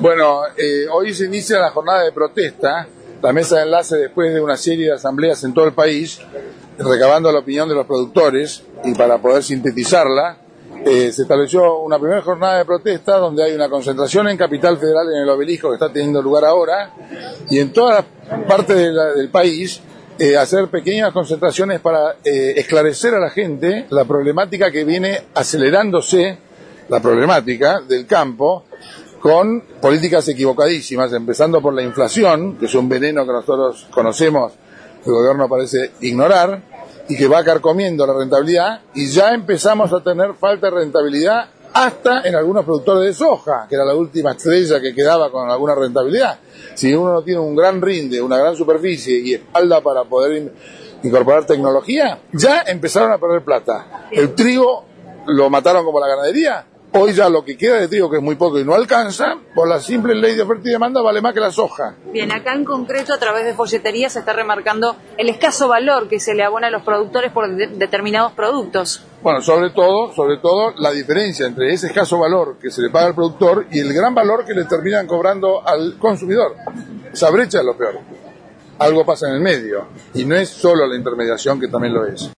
Bueno, hoy se inicia la jornada de protesta, la mesa de enlace después de una serie de asambleas en todo el país, recabando la opinión de los productores y para poder sintetizarla, se estableció una primera jornada de protesta donde hay una concentración en Capital Federal en el Obelisco que está teniendo lugar ahora y en todas las partes del país hacer pequeñas concentraciones para esclarecer a la gente la problemática que viene acelerándose, la problemática del campo, con políticas equivocadísimas, empezando por la inflación, que es un veneno que nosotros conocemos, que el gobierno parece ignorar, y que va carcomiendo la rentabilidad, y ya empezamos a tener falta de rentabilidad hasta en algunos productores de soja, que era la última estrella que quedaba con alguna rentabilidad. Si uno no tiene un gran rinde, una gran superficie y espalda para poder incorporar tecnología, ya empezaron a perder plata. El trigo lo mataron como la ganadería. Hoy ya lo que queda de trigo, que es muy poco y no alcanza, por la simple ley de oferta y demanda vale más que la soja. Bien, acá en concreto a través de folletería se está remarcando el escaso valor que se le abona a los productores por determinados productos. Bueno, sobre todo la diferencia entre ese escaso valor que se le paga al productor y el gran valor que le terminan cobrando al consumidor. Esa brecha es lo peor. Algo pasa en el medio y no es solo la intermediación, que también lo es.